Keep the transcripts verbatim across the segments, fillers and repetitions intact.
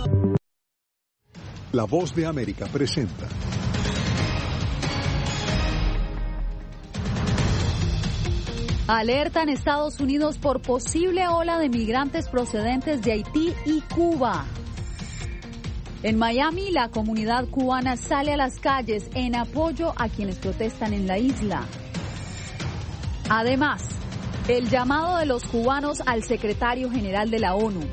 La Voz de América presenta. Alertan Estados Unidos por posible ola de migrantes procedentes de Haití y Cuba. En Miami, la comunidad cubana sale a las calles en apoyo a quienes protestan en la isla. Además, el llamado de los cubanos al secretario general de la ONU.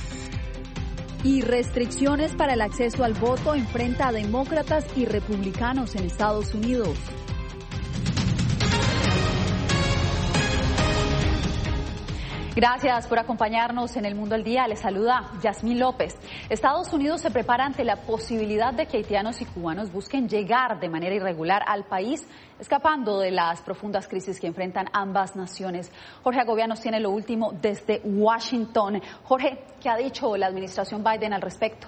Y restricciones para el acceso al voto enfrenta a demócratas y republicanos en Estados Unidos. Gracias por acompañarnos en El Mundo al Día. Les saluda Yasmín López. Estados Unidos se prepara ante la posibilidad de que haitianos y cubanos busquen llegar de manera irregular al país, escapando de las profundas crisis que enfrentan ambas naciones. Jorge Agovia nos tiene lo último desde Washington. Jorge, ¿qué ha dicho la administración Biden al respecto?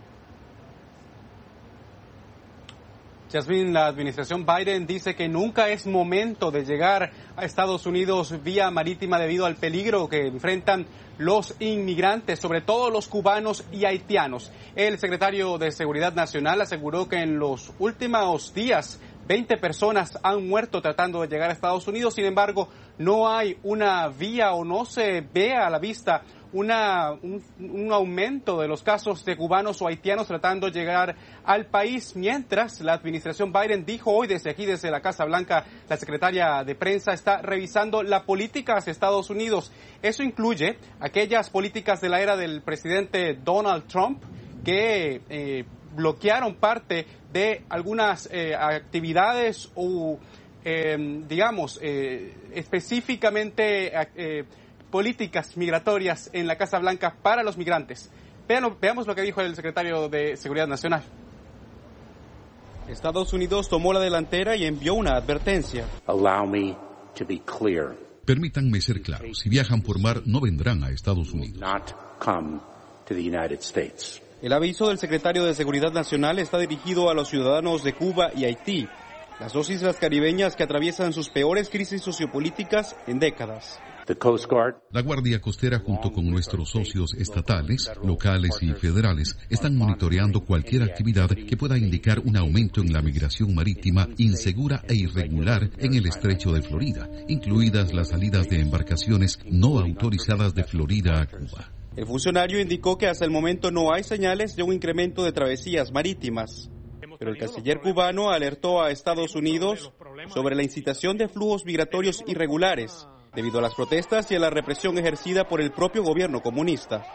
Yasmín, la administración Biden dice que nunca es momento de llegar a Estados Unidos vía marítima debido al peligro que enfrentan los inmigrantes, sobre todo los cubanos y haitianos. El secretario de Seguridad Nacional aseguró que en los últimos días veinte personas han muerto tratando de llegar a Estados Unidos. Sin embargo, no hay una vía o no se ve a la vista Una, un, un aumento de los casos de cubanos o haitianos tratando de llegar al país, mientras la administración Biden dijo hoy desde aquí, desde la Casa Blanca, la secretaria de prensa está revisando la política hacia Estados Unidos. Eso incluye aquellas políticas de la era del presidente Donald Trump que eh, bloquearon parte de algunas eh, actividades o, eh, digamos, eh, específicamente eh, políticas migratorias en la Casa Blanca para los migrantes. Vean, veamos lo que dijo el secretario de Seguridad Nacional. Estados Unidos tomó la delantera y envió una advertencia. Allow me to be clear. Permítanme ser claros, si viajan por mar no vendrán a Estados Unidos. Not come to the United States. El aviso del secretario de Seguridad Nacional está dirigido a los ciudadanos de Cuba y Haití, las dos islas caribeñas que atraviesan sus peores crisis sociopolíticas en décadas. The Coast Guard. La Guardia Costera, junto con nuestros socios estatales, locales y federales, están monitoreando cualquier actividad que pueda indicar un aumento en la migración marítima insegura e irregular en el estrecho de Florida, incluidas las salidas de embarcaciones no autorizadas de Florida a Cuba. El funcionario indicó que hasta el momento no hay señales de un incremento de travesías marítimas, pero el canciller cubano alertó a Estados Unidos sobre la incitación de flujos migratorios irregulares debido a las protestas y a la represión ejercida por el propio gobierno comunista.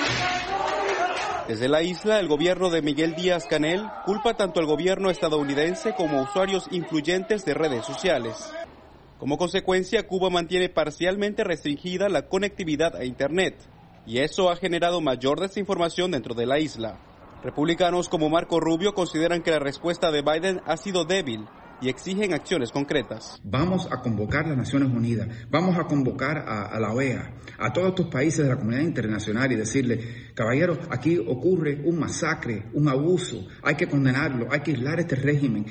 Desde la isla, el gobierno de Miguel Díaz-Canel culpa tanto al gobierno estadounidense como a usuarios influyentes de redes sociales. Como consecuencia, Cuba mantiene parcialmente restringida la conectividad a Internet, y eso ha generado mayor desinformación dentro de la isla. Republicanos como Marco Rubio consideran que la respuesta de Biden ha sido débil y exigen acciones concretas. Vamos a convocar a las Naciones Unidas, vamos a convocar a, a la O E A, a todos estos países de la comunidad internacional y decirle, caballeros, aquí ocurre un masacre, un abuso, hay que condenarlo, hay que aislar este régimen.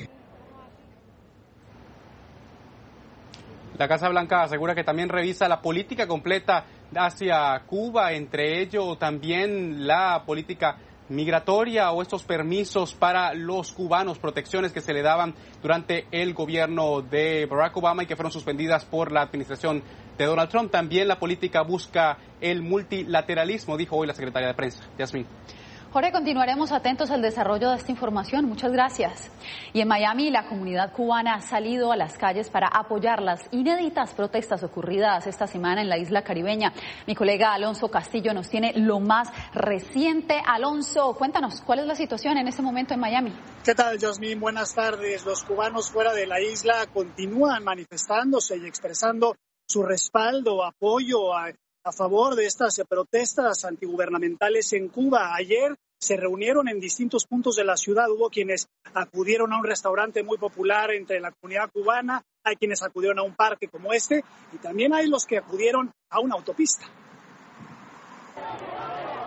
La Casa Blanca asegura que también revisa la política completa hacia Cuba, entre ello también la política migratoria o estos permisos para los cubanos, protecciones que se le daban durante el gobierno de Barack Obama y que fueron suspendidas por la administración de Donald Trump. También la política busca el multilateralismo, dijo hoy la secretaria de prensa. Yasmín. Jorge, continuaremos atentos al desarrollo de esta información. Muchas gracias. Y en Miami, la comunidad cubana ha salido a las calles para apoyar las inéditas protestas ocurridas esta semana en la isla caribeña. Mi colega Alonso Castillo nos tiene lo más reciente. Alonso, cuéntanos, ¿cuál es la situación en este momento en Miami? ¿Qué tal, Yasmín? Buenas tardes. Los cubanos fuera de la isla continúan manifestándose y expresando su respaldo, apoyo a, a favor de estas protestas antigubernamentales en Cuba. Ayer se reunieron en distintos puntos de la ciudad. Hubo quienes acudieron a un restaurante muy popular entre la comunidad cubana, hay quienes acudieron a un parque como este y también hay los que acudieron a una autopista.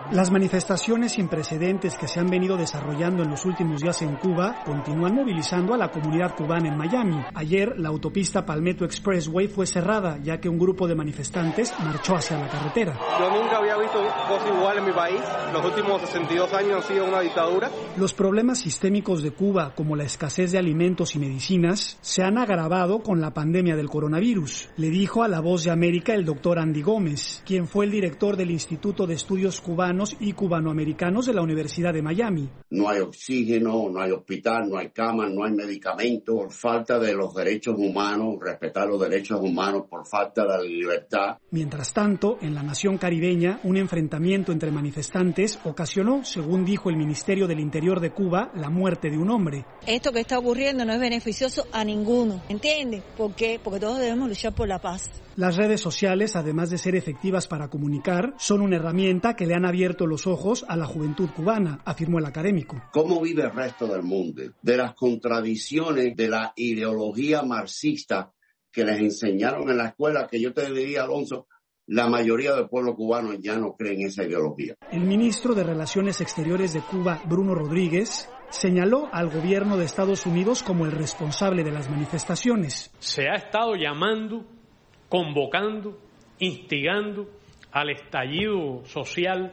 Las manifestaciones sin precedentes que se han venido desarrollando en los últimos días en Cuba continúan movilizando a la comunidad cubana en Miami. Ayer, la autopista Palmetto Expressway fue cerrada, ya que un grupo de manifestantes marchó hacia la carretera. Yo nunca había visto cosa igual en mi país. Los últimos sesenta y dos años han sido una dictadura. Los problemas sistémicos de Cuba, como la escasez de alimentos y medicinas, se han agravado con la pandemia del coronavirus, le dijo a La Voz de América el doctor Andy Gómez, quien fue el director del Instituto de Estudios Cubanos y cubanoamericanos de la Universidad de Miami. No hay oxígeno, no hay hospital, no hay cama, no hay medicamentos, por falta de los derechos humanos, respetar los derechos humanos, por falta de la libertad. Mientras tanto, en la nación caribeña, un enfrentamiento entre manifestantes ocasionó, según dijo el Ministerio del Interior de Cuba, la muerte de un hombre. Esto que está ocurriendo no es beneficioso a ninguno, ¿entiendes? ¿Por qué? Porque todos debemos luchar por la paz. Las redes sociales, además de ser efectivas para comunicar, son una herramienta que le han abierto los ojos a la juventud cubana, afirmó el académico. ¿Cómo vive el resto del mundo? De las contradicciones de la ideología marxista que les enseñaron en la escuela, que yo te diría, Alonso, la mayoría del pueblo cubano ya no cree en esa ideología. El ministro de Relaciones Exteriores de Cuba, Bruno Rodríguez, señaló al gobierno de Estados Unidos como el responsable de las manifestaciones. Se ha estado llamando, convocando, instigando al estallido social.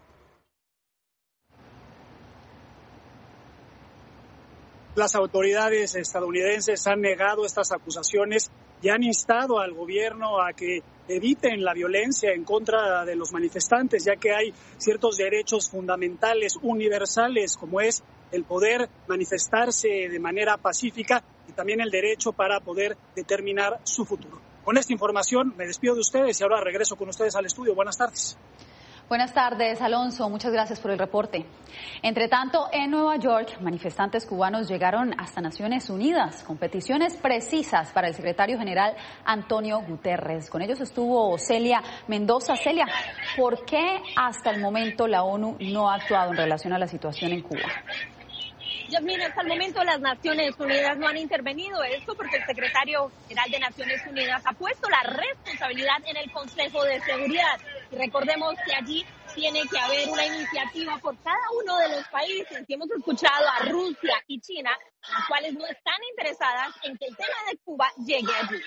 Las autoridades estadounidenses han negado estas acusaciones y han instado al gobierno a que eviten la violencia en contra de los manifestantes, ya que hay ciertos derechos fundamentales, universales, como es el poder manifestarse de manera pacífica y también el derecho para poder determinar su futuro. Con esta información me despido de ustedes y ahora regreso con ustedes al estudio. Buenas tardes. Buenas tardes, Alonso. Muchas gracias por el reporte. Entre tanto, en Nueva York, manifestantes cubanos llegaron hasta Naciones Unidas con peticiones precisas para el secretario general Antonio Guterres. Con ellos estuvo Celia Mendoza. Celia, ¿por qué hasta el momento la ONU no ha actuado en relación a la situación en Cuba? Yasmín, hasta el momento las Naciones Unidas no han intervenido, esto porque el secretario general de Naciones Unidas ha puesto la responsabilidad en el Consejo de Seguridad. Y recordemos que allí tiene que haber una iniciativa por cada uno de los países. Y hemos escuchado a Rusia y China, las cuales no están interesadas en que el tema de Cuba llegue allí.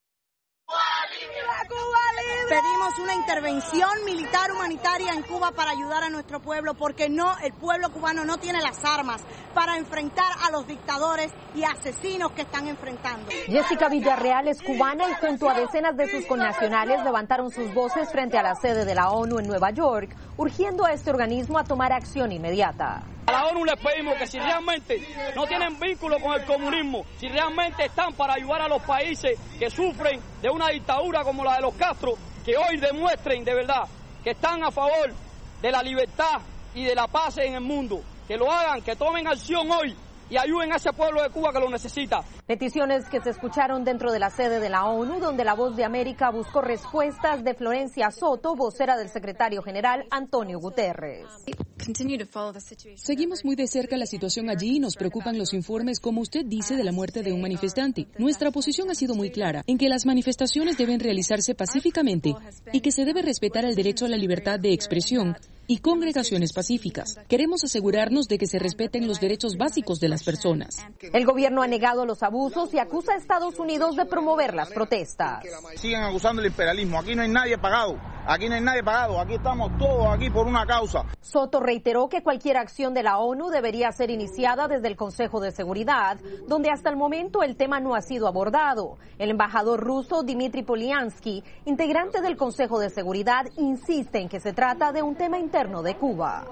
Pedimos una intervención militar humanitaria en Cuba para ayudar a nuestro pueblo, porque no, el pueblo cubano no tiene las armas para enfrentar a los dictadores y asesinos que están enfrentando. Jessica Villarreal es cubana y junto a decenas de sus connacionales levantaron sus voces frente a la sede de la ONU en Nueva York, urgiendo a este organismo a tomar acción inmediata. A la ONU les pedimos que si realmente no tienen vínculo con el comunismo, si realmente están para ayudar a los países que sufren de una dictadura como la de los Castro, que hoy demuestren de verdad que están a favor de la libertad y de la paz en el mundo, que lo hagan, que tomen acción hoy y ayuden a ese pueblo de Cuba que lo necesita. Peticiones que se escucharon dentro de la sede de la ONU, donde La Voz de América buscó respuestas de Florencia Soto, vocera del secretario general Antonio Guterres. Seguimos muy de cerca la situación allí y nos preocupan los informes, como usted dice, de la muerte de un manifestante. Nuestra posición ha sido muy clara en que las manifestaciones deben realizarse pacíficamente y que se debe respetar el derecho a la libertad de expresión y congregaciones pacíficas. Queremos asegurarnos de que se respeten los derechos básicos de las personas. El gobierno ha negado los abusos y acusa a Estados Unidos de promover las protestas. Siguen acusando el imperialismo. Aquí no hay nadie pagado. Aquí no hay nadie pagado. Aquí estamos todos aquí por una causa. Soto reiteró que cualquier acción de la ONU debería ser iniciada desde el Consejo de Seguridad, donde hasta el momento el tema no ha sido abordado. El embajador ruso Dmitry Polyansky, integrante del Consejo de Seguridad, insiste en que se trata de un tema interno de Cuba.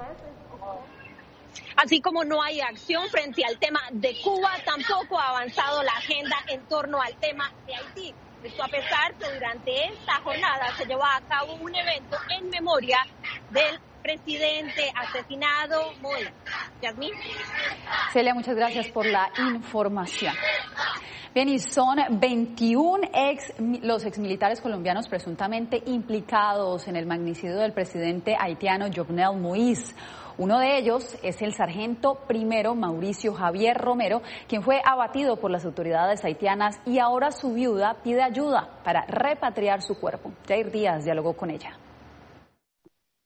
Así como no hay acción frente al tema de Cuba, tampoco ha avanzado la agenda en torno al tema de Haití. Esto a pesar que durante esta jornada se llevó a cabo un evento en memoria del presidente asesinado Moïse. Yasmín. Celia, muchas gracias por la información. Bien, y son veintiún ex, los exmilitares colombianos presuntamente implicados en el magnicidio del presidente haitiano Jovenel Moïse. Uno de ellos es el sargento primero Mauricio Javier Romero, quien fue abatido por las autoridades haitianas y ahora su viuda pide ayuda para repatriar su cuerpo. Jair Díaz dialogó con ella.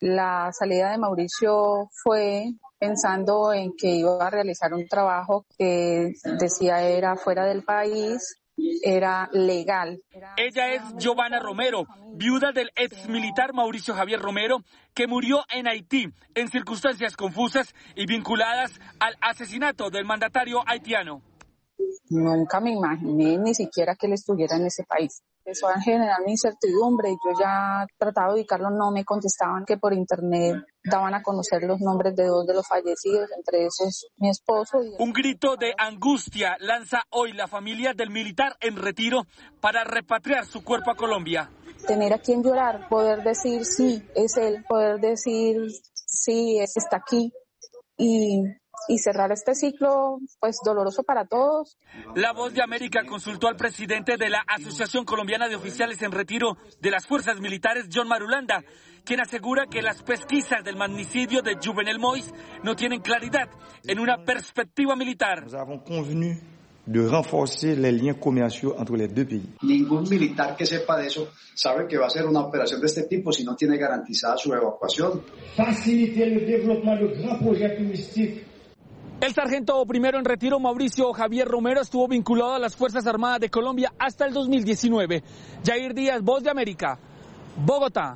La salida de Mauricio fue pensando en que iba a realizar un trabajo que decía era fuera del país, era legal. Ella es Giovanna Romero, viuda del ex militar Mauricio Javier Romero, que murió en Haití en circunstancias confusas y vinculadas al asesinato del mandatario haitiano. Nunca me imaginé ni siquiera que él estuviera en ese país. Empezó a generar mi incertidumbre. Yo ya trataba de ubicarlo, no me contestaban, que por internet daban a conocer los nombres de dos de los fallecidos, entre esos mi esposo. Y... Un grito de angustia lanza hoy la familia del militar en retiro para repatriar su cuerpo a Colombia. Tener a quien llorar, poder decir sí, es él, poder decir sí, está aquí y... y cerrar este ciclo, pues doloroso para todos. La Voz de América consultó al presidente de la Asociación Colombiana de Oficiales en Retiro de las Fuerzas Militares, John Marulanda, quien asegura que las pesquisas del magnicidio de Juvenel Moïse no tienen claridad en una perspectiva militar. de renforcer les liens commerciaux entre les deux pays. Ningún militar que sepa de eso sabe que va a ser una operación de este tipo si no tiene garantizada su evacuación. Faciliter el desarrollo de grandes proyectos turísticos. El sargento primero en retiro, Mauricio Javier Romero, estuvo vinculado a las Fuerzas Armadas de Colombia hasta el dos mil diecinueve. Yair Díaz, Voz de América, Bogotá.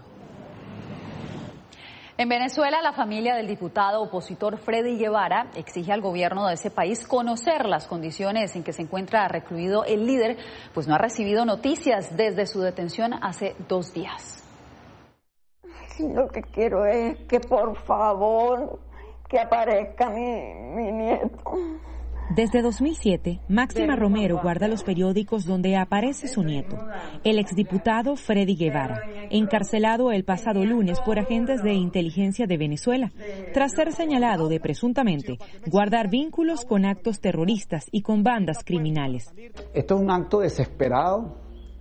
En Venezuela, la familia del diputado opositor Freddy Guevara exige al gobierno de ese país conocer las condiciones en que se encuentra recluido el líder, pues no ha recibido noticias desde su detención hace dos días. Lo que quiero es que por favor que aparezca mi, mi nieto. Desde dos mil siete, Máxima Romero guarda los periódicos donde aparece su nieto, el exdiputado Freddy Guevara, encarcelado el pasado lunes por agentes de inteligencia de Venezuela, tras ser señalado de presuntamente guardar vínculos con actos terroristas y con bandas criminales. Esto es un acto desesperado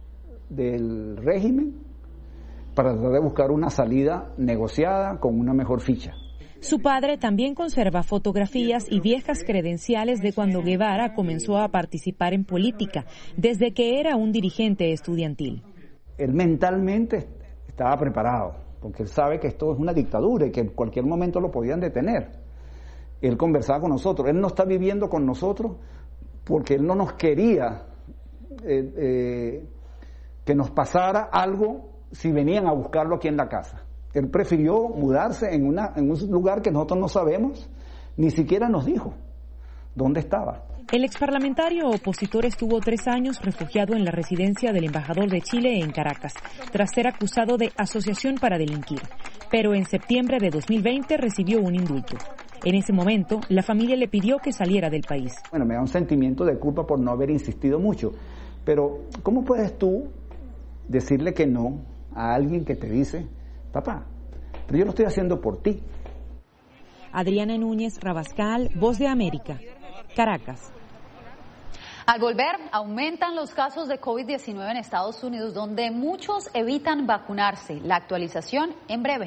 del régimen para tratar de buscar una salida negociada con una mejor ficha. Su padre también conserva fotografías y viejas credenciales de cuando Guevara comenzó a participar en política, desde que era un dirigente estudiantil. Él mentalmente estaba preparado, porque él sabe que esto es una dictadura y que en cualquier momento lo podían detener. Él conversaba con nosotros, él no está viviendo con nosotros porque él no nos quería eh, eh, que nos pasara algo si venían a buscarlo aquí en la casa. Él prefirió mudarse en, una, en un lugar que nosotros no sabemos, ni siquiera nos dijo dónde estaba. El exparlamentario opositor estuvo tres años refugiado en la residencia del embajador de Chile en Caracas, tras ser acusado de asociación para delinquir. Pero en septiembre de dos mil veinte recibió un indulto. En ese momento, la familia le pidió que saliera del país. Bueno, me da un sentimiento de culpa por no haber insistido mucho, pero ¿cómo puedes tú decirle que no a alguien que te dice: papá, pero yo lo estoy haciendo por ti? Adriana Núñez Rabascal, Voz de América, Caracas. Al volver, aumentan los casos de COVID diecinueve en Estados Unidos, donde muchos evitan vacunarse. La actualización en breve.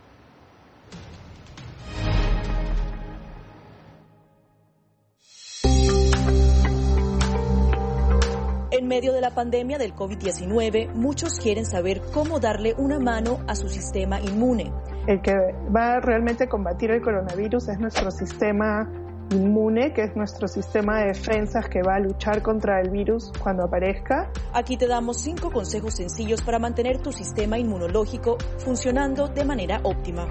En medio de la pandemia del COVID diecinueve, muchos quieren saber cómo darle una mano a su sistema inmune. El que va realmente a combatir el coronavirus es nuestro sistema inmune, que es nuestro sistema de defensas que va a luchar contra el virus cuando aparezca. Aquí te damos cinco consejos sencillos para mantener tu sistema inmunológico funcionando de manera óptima.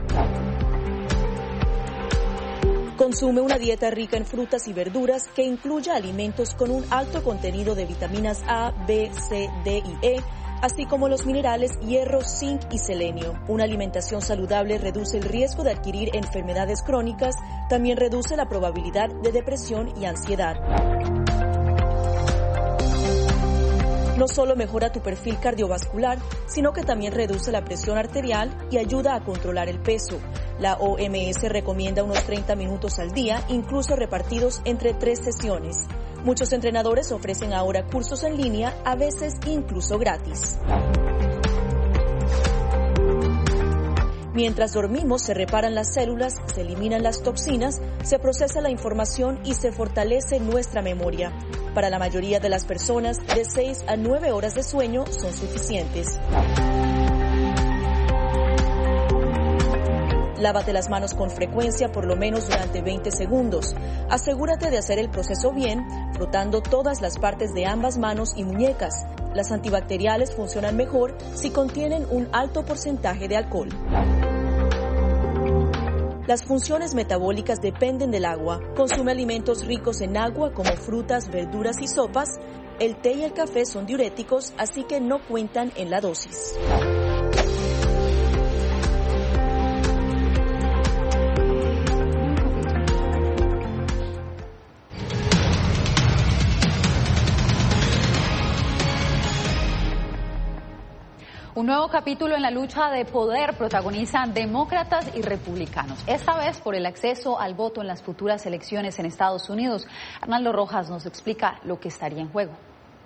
Consume una dieta rica en frutas y verduras que incluya alimentos con un alto contenido de vitaminas A, B, C, D y E, así como los minerales hierro, zinc y selenio. Una alimentación saludable reduce el riesgo de adquirir enfermedades crónicas, también reduce la probabilidad de depresión y ansiedad. No solo mejora tu perfil cardiovascular, sino que también reduce la presión arterial y ayuda a controlar el peso. La O M S recomienda unos treinta minutos al día, incluso repartidos entre tres sesiones. Muchos entrenadores ofrecen ahora cursos en línea, a veces incluso gratis. Mientras dormimos, se reparan las células, se eliminan las toxinas, se procesa la información y se fortalece nuestra memoria. Para la mayoría de las personas, de seis a nueve horas de sueño son suficientes. Lávate las manos con frecuencia, por lo menos durante veinte segundos. Asegúrate de hacer el proceso bien, frotando todas las partes de ambas manos y muñecas. Las antibacteriales funcionan mejor si contienen un alto porcentaje de alcohol. Las funciones metabólicas dependen del agua. Consume alimentos ricos en agua como frutas, verduras y sopas. El té y el café son diuréticos, así que no cuentan en la dosis. Un nuevo capítulo en la lucha de poder protagonizan demócratas y republicanos, esta vez por el acceso al voto en las futuras elecciones en Estados Unidos. Arnaldo Rojas nos explica lo que estaría en juego.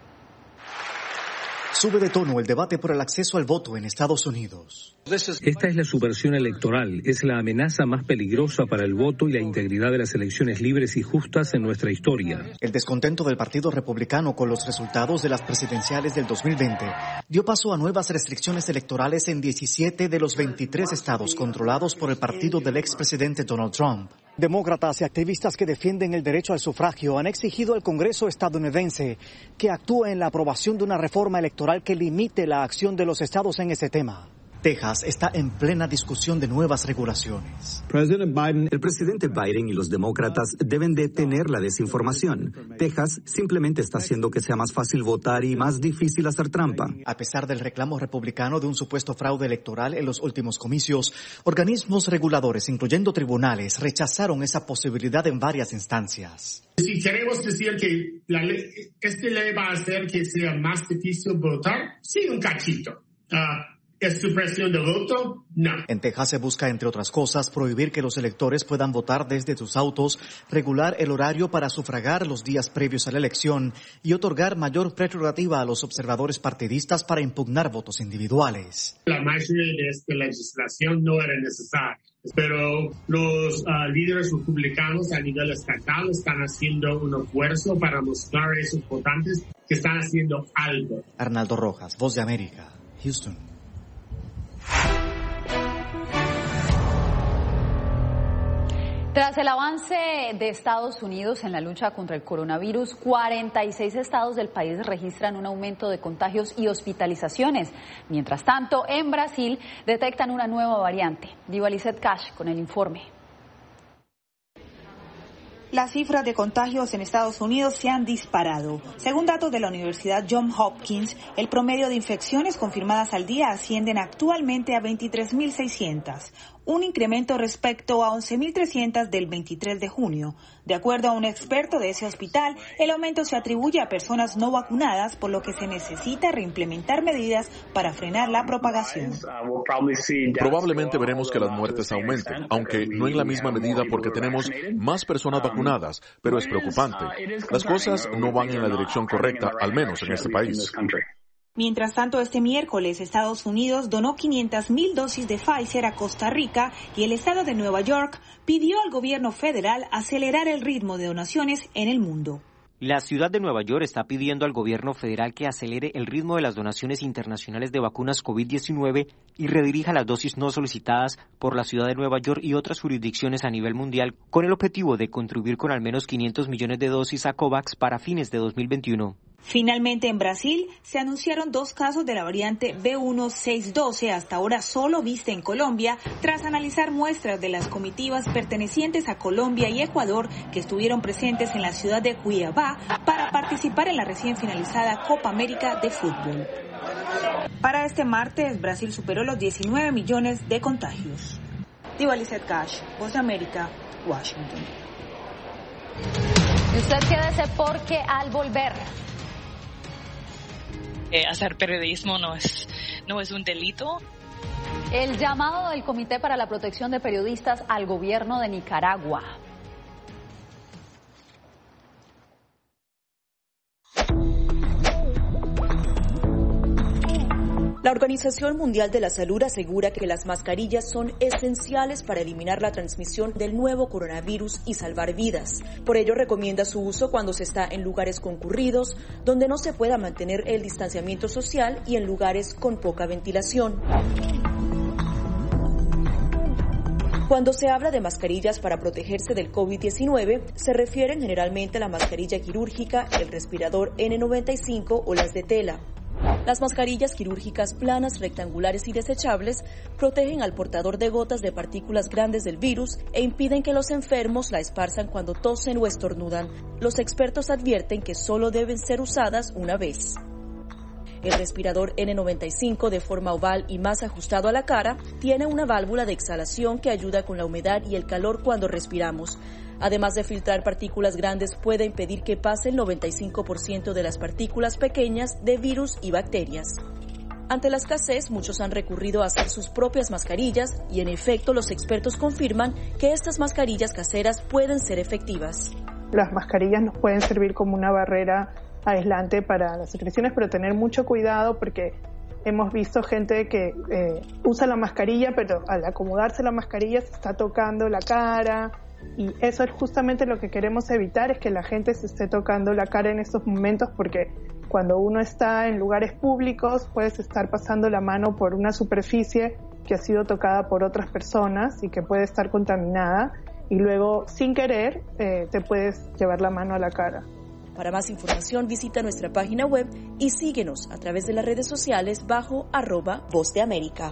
Sube de tono el debate por el acceso al voto en Estados Unidos. Esta es la subversión electoral, es la amenaza más peligrosa para el voto y la integridad de las elecciones libres y justas en nuestra historia. El descontento del Partido Republicano con los resultados de las presidenciales del dos mil veinte dio paso a nuevas restricciones electorales en diecisiete de los veintitrés estados controlados por el partido del expresidente Donald Trump. Demócratas y activistas que defienden el derecho al sufragio han exigido al Congreso estadounidense que actúe en la aprobación de una reforma electoral que limite la acción de los estados en ese tema. Texas está en plena discusión de nuevas regulaciones. El presidente Biden y los demócratas deben detener la desinformación. Texas simplemente está haciendo que sea más fácil votar y más difícil hacer trampa. A pesar del reclamo republicano de un supuesto fraude electoral en los últimos comicios, organismos reguladores, incluyendo tribunales, rechazaron esa posibilidad en varias instancias. Si queremos decir que la ley, este ley va a hacer que sea más difícil votar, sí, un cachito. Uh, ¿Es supresión de voto? No. En Texas se busca, entre otras cosas, prohibir que los electores puedan votar desde sus autos, regular el horario para sufragar los días previos a la elección y otorgar mayor prerrogativa a los observadores partidistas para impugnar votos individuales. La mayoría de esta legislación no era necesaria, pero los uh, líderes republicanos a nivel estatal están haciendo un esfuerzo para mostrar a esos votantes que están haciendo algo. Arnaldo Rojas, Voz de América, Houston. Tras el avance de Estados Unidos en la lucha contra el coronavirus, cuarenta y seis estados del país registran un aumento de contagios y hospitalizaciones. Mientras tanto, en Brasil detectan una nueva variante. Diva Lizeth Cash con el informe. Las cifras de contagios en Estados Unidos se han disparado. Según datos de la Universidad Johns Hopkins, el promedio de infecciones confirmadas al día ascienden actualmente a veintitrés mil seiscientas, un incremento respecto a once mil trescientas del veintitrés de junio. De acuerdo a un experto de ese hospital, el aumento se atribuye a personas no vacunadas, por lo que se necesita reimplementar medidas para frenar la propagación. Probablemente veremos que las muertes aumenten, aunque no en la misma medida porque tenemos más personas vacunadas, pero es preocupante. Las cosas no van en la dirección correcta, al menos en este país. Mientras tanto, este miércoles, Estados Unidos donó quinientas mil dosis de Pfizer a Costa Rica y el estado de Nueva York pidió al gobierno federal acelerar el ritmo de donaciones en el mundo. La ciudad de Nueva York está pidiendo al gobierno federal que acelere el ritmo de las donaciones internacionales de vacunas COVID diecinueve y redirija las dosis no solicitadas por la ciudad de Nueva York y otras jurisdicciones a nivel mundial, con el objetivo de contribuir con al menos quinientos millones de dosis a COVAX para fines de dos mil veintiuno. Finalmente, en Brasil se anunciaron dos casos de la variante B uno seis doce, hasta ahora solo vista en Colombia, tras analizar muestras de las comitivas pertenecientes a Colombia y Ecuador que estuvieron presentes en la ciudad de Cuiabá para participar en la recién finalizada Copa América de fútbol. Para este martes, Brasil superó los diecinueve millones de contagios. Diva Lizeth Cash, Voz de América, Washington. Y usted quédese porque al volver... Eh, hacer periodismo no es, no es un delito. El llamado del Comité para la Protección de Periodistas al gobierno de Nicaragua. La Organización Mundial de la Salud asegura que las mascarillas son esenciales para eliminar la transmisión del nuevo coronavirus y salvar vidas. Por ello, recomienda su uso cuando se está en lugares concurridos, donde no se pueda mantener el distanciamiento social y en lugares con poca ventilación. Cuando se habla de mascarillas para protegerse del COVID diecinueve, se refieren generalmente a la mascarilla quirúrgica, el respirador ene noventa y cinco o las de tela. Las mascarillas quirúrgicas planas, rectangulares y desechables protegen al portador de gotas de partículas grandes del virus e impiden que los enfermos la esparzan cuando tosen o estornudan. Los expertos advierten que solo deben ser usadas una vez. El respirador ene noventa y cinco, de forma oval y más ajustado a la cara, tiene una válvula de exhalación que ayuda con la humedad y el calor cuando respiramos. Además de filtrar partículas grandes, puede impedir que pase el noventa y cinco por ciento de las partículas pequeñas de virus y bacterias. Ante la escasez, muchos han recurrido a hacer sus propias mascarillas y, en efecto, los expertos confirman que estas mascarillas caseras pueden ser efectivas. Las mascarillas nos pueden servir como una barrera aislante para las secreciones, pero tener mucho cuidado porque hemos visto gente que eh, usa la mascarilla, pero al acomodarse la mascarilla se está tocando la cara, y eso es justamente lo que queremos evitar, es que la gente se esté tocando la cara en estos momentos, porque cuando uno está en lugares públicos puedes estar pasando la mano por una superficie que ha sido tocada por otras personas y que puede estar contaminada, y luego sin querer eh, te puedes llevar la mano a la cara. Para más información visita nuestra página web y síguenos a través de las redes sociales bajo arroba Voz de América.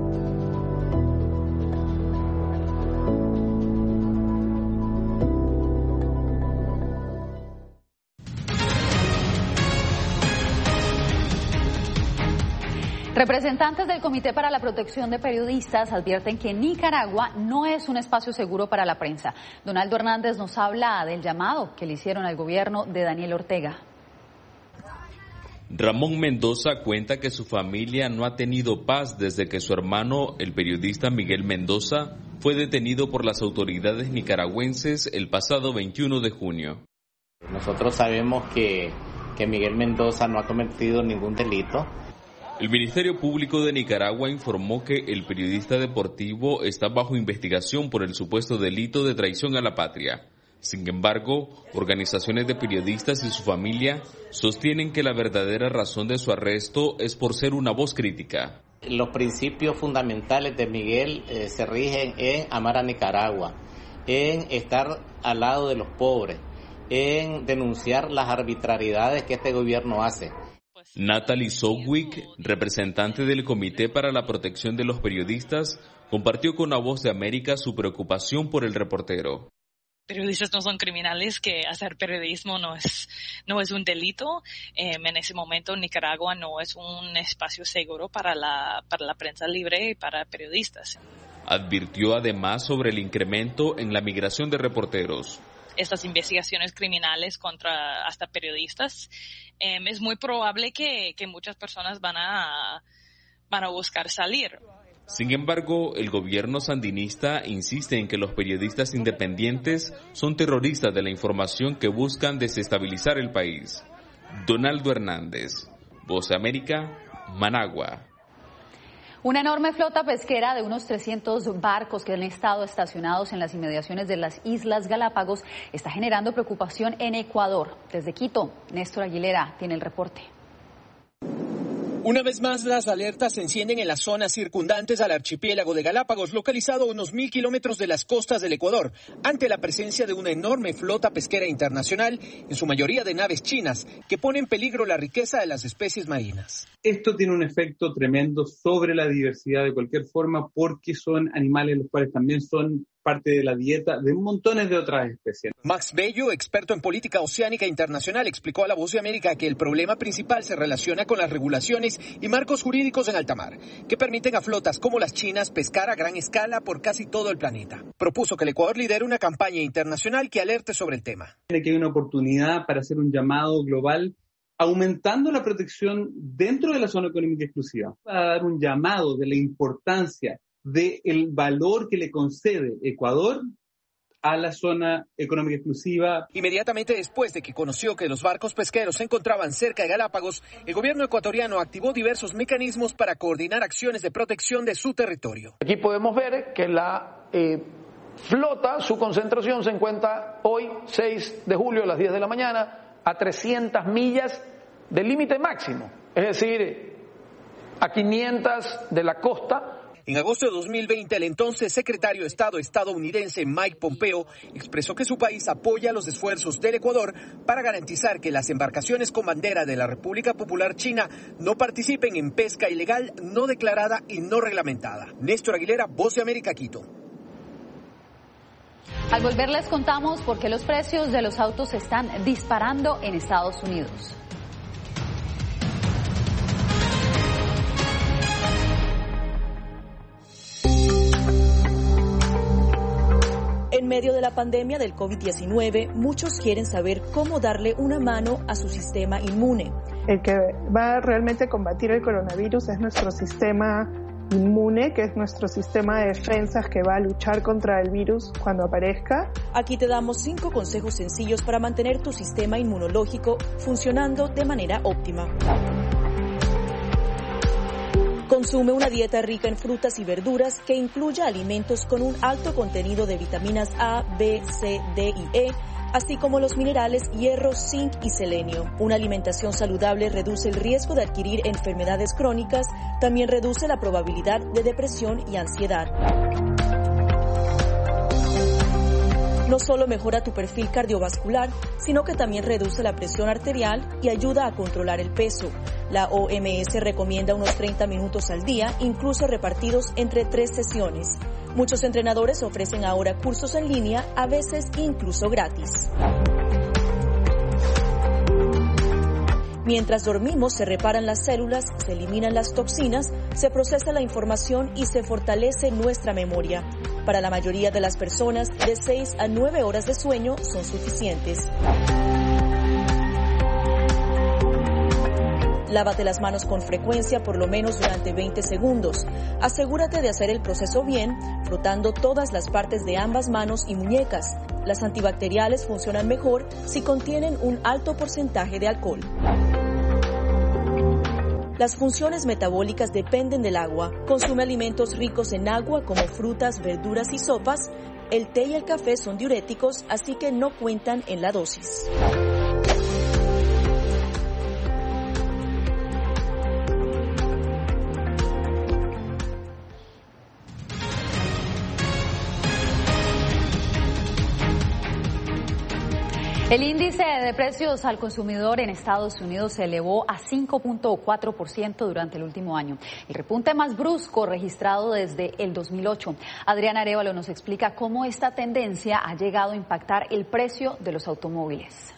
Representantes del Comité para la Protección de Periodistas advierten que Nicaragua no es un espacio seguro para la prensa. Donaldo Hernández nos habla del llamado que le hicieron al gobierno de Daniel Ortega. Ramón Mendoza cuenta que su familia no ha tenido paz desde que su hermano, el periodista Miguel Mendoza, fue detenido por las autoridades nicaragüenses el pasado veintiuno de junio. Nosotros sabemos que, que Miguel Mendoza no ha cometido ningún delito. El Ministerio Público de Nicaragua informó que el periodista deportivo está bajo investigación por el supuesto delito de traición a la patria. Sin embargo, organizaciones de periodistas y su familia sostienen que la verdadera razón de su arresto es por ser una voz crítica. Los principios fundamentales de Miguel eh, se rigen en amar a Nicaragua, en estar al lado de los pobres, en denunciar las arbitrariedades que este gobierno hace. Natalie Souwick, representante del Comité para la Protección de los Periodistas, compartió con La Voz de América su preocupación por el reportero. Periodistas no son criminales, que hacer periodismo no es no es un delito. Eh, en ese momento Nicaragua no es un espacio seguro para la para la prensa libre y para periodistas. Advirtió además sobre el incremento en la migración de reporteros. Estas investigaciones criminales contra hasta periodistas, eh, es muy probable que, que muchas personas van a, van a buscar salir. Sin embargo, el gobierno sandinista insiste en que los periodistas independientes son terroristas de la información que buscan desestabilizar el país. Donaldo Hernández, Voz de América, Managua. Una enorme flota pesquera de unos trescientos barcos que han estado estacionados en las inmediaciones de las Islas Galápagos está generando preocupación en Ecuador. Desde Quito, Néstor Aguilera tiene el reporte. Una vez más, las alertas se encienden en las zonas circundantes al archipiélago de Galápagos, localizado a unos mil kilómetros de las costas del Ecuador, ante la presencia de una enorme flota pesquera internacional, en su mayoría de naves chinas, que pone en peligro la riqueza de las especies marinas. Esto tiene un efecto tremendo sobre la diversidad de cualquier forma, porque son animales los cuales también son parte de la dieta de montones de otras especies. Max Bello, experto en política oceánica internacional, explicó a La Voz de América que el problema principal se relaciona con las regulaciones y marcos jurídicos en alta mar, que permiten a flotas como las chinas pescar a gran escala por casi todo el planeta. Propuso que el Ecuador lidere una campaña internacional que alerte sobre el tema. Tiene que hay una oportunidad para hacer un llamado global aumentando la protección dentro de la zona económica exclusiva, para dar un llamado de la importancia del valor que le concede Ecuador a la zona económica exclusiva. Inmediatamente después de que conoció que los barcos pesqueros se encontraban cerca de Galápagos, el gobierno ecuatoriano activó diversos mecanismos para coordinar acciones de protección de su territorio. Aquí podemos ver que la eh, flota, su concentración se encuentra hoy, seis de julio a las diez de la mañana, a trescientas millas del límite máximo, es decir, a quinientas de la costa. En agosto de dos mil veinte, el entonces secretario de Estado estadounidense Mike Pompeo expresó que su país apoya los esfuerzos del Ecuador para garantizar que las embarcaciones con bandera de la República Popular China no participen en pesca ilegal, no declarada y no reglamentada. Néstor Aguilera, Voz de América, Quito. Al volver les contamos por qué los precios de los autos están disparando en Estados Unidos. En medio de la pandemia del COVID diecinueve, muchos quieren saber cómo darle una mano a su sistema inmune. El que va realmente a combatir el coronavirus es nuestro sistema inmune, que es nuestro sistema de defensas que va a luchar contra el virus cuando aparezca. Aquí te damos cinco consejos sencillos para mantener tu sistema inmunológico funcionando de manera óptima. Consume una dieta rica en frutas y verduras que incluya alimentos con un alto contenido de vitaminas A, B, C, D y E, así como los minerales hierro, zinc y selenio. Una alimentación saludable reduce el riesgo de adquirir enfermedades crónicas, también reduce la probabilidad de depresión y ansiedad. No solo mejora tu perfil cardiovascular, sino que también reduce la presión arterial y ayuda a controlar el peso. La O M S recomienda unos treinta minutos al día, incluso repartidos entre tres sesiones. Muchos entrenadores ofrecen ahora cursos en línea, a veces incluso gratis. Mientras dormimos, se reparan las células, se eliminan las toxinas, se procesa la información y se fortalece nuestra memoria. Para la mayoría de las personas, de seis a nueve horas de sueño son suficientes. Lávate las manos con frecuencia, por lo menos durante veinte segundos. Asegúrate de hacer el proceso bien, frotando todas las partes de ambas manos y muñecas. Las antibacteriales funcionan mejor si contienen un alto porcentaje de alcohol. Las funciones metabólicas dependen del agua. Consume alimentos ricos en agua como frutas, verduras y sopas. El té y el café son diuréticos, así que no cuentan en la dosis. El índice de precios al consumidor en Estados Unidos se elevó a cinco punto cuatro por ciento durante el último año, el repunte más brusco registrado desde el dos mil ocho. Adriana Arévalo nos explica cómo esta tendencia ha llegado a impactar el precio de los automóviles.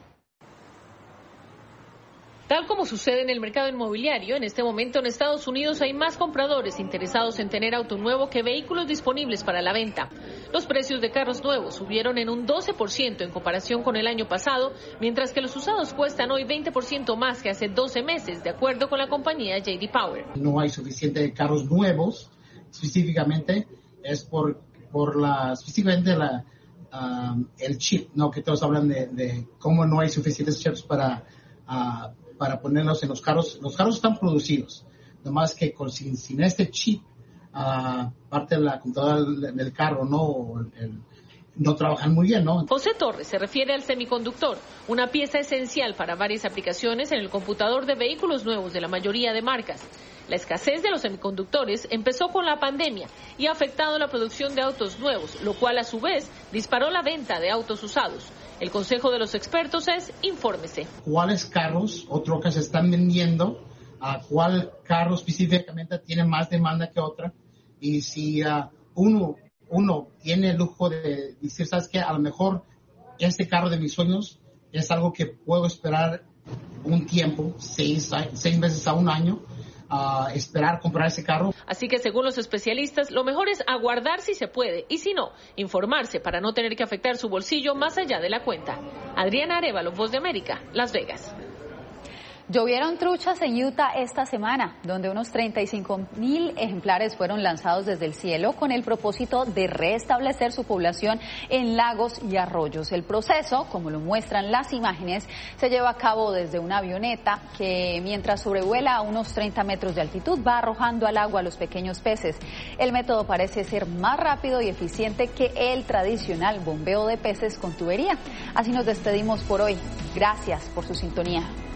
Tal como sucede en el mercado inmobiliario, en este momento en Estados Unidos hay más compradores interesados en tener auto nuevo que vehículos disponibles para la venta. Los precios de carros nuevos subieron en un doce por ciento en comparación con el año pasado, mientras que los usados cuestan hoy veinte por ciento más que hace doce meses, de acuerdo con la compañía J D Power. No hay suficiente carros nuevos, específicamente es por, por la, específicamente la, uh, el chip, ¿no? Que todos hablan de, de cómo no hay suficientes chips para... Uh, para ponerlos en los carros. Los carros están producidos, nomás que con, sin, sin este chip, uh, parte de la computadora del, del carro, no, el, no trabajan muy bien, ¿no? José Torres se refiere al semiconductor, una pieza esencial para varias aplicaciones en el computador de vehículos nuevos de la mayoría de marcas. La escasez de los semiconductores empezó con la pandemia y ha afectado la producción de autos nuevos, lo cual a su vez disparó la venta de autos usados. El consejo de los expertos es, infórmese. ¿Cuáles carros o trocas están vendiendo? ¿A cuál carro específicamente tiene más demanda que otra? Y si uh, uno, uno tiene el lujo de decir, ¿sabes qué? A lo mejor este carro de mis sueños es algo que puedo esperar un tiempo, seis, seis meses a un año, Uh, esperar comprar ese carro. Así que según los especialistas, lo mejor es aguardar si se puede y si no, informarse para no tener que afectar su bolsillo más allá de la cuenta. Adriana Arévalo, Voz de América, Las Vegas. Llovieron truchas en Utah esta semana, donde unos treinta y cinco mil ejemplares fueron lanzados desde el cielo con el propósito de restablecer su población en lagos y arroyos. El proceso, como lo muestran las imágenes, se lleva a cabo desde una avioneta que, mientras sobrevuela a unos treinta metros de altitud, va arrojando al agua a los pequeños peces. El método parece ser más rápido y eficiente que el tradicional bombeo de peces con tubería. Así nos despedimos por hoy. Gracias por su sintonía.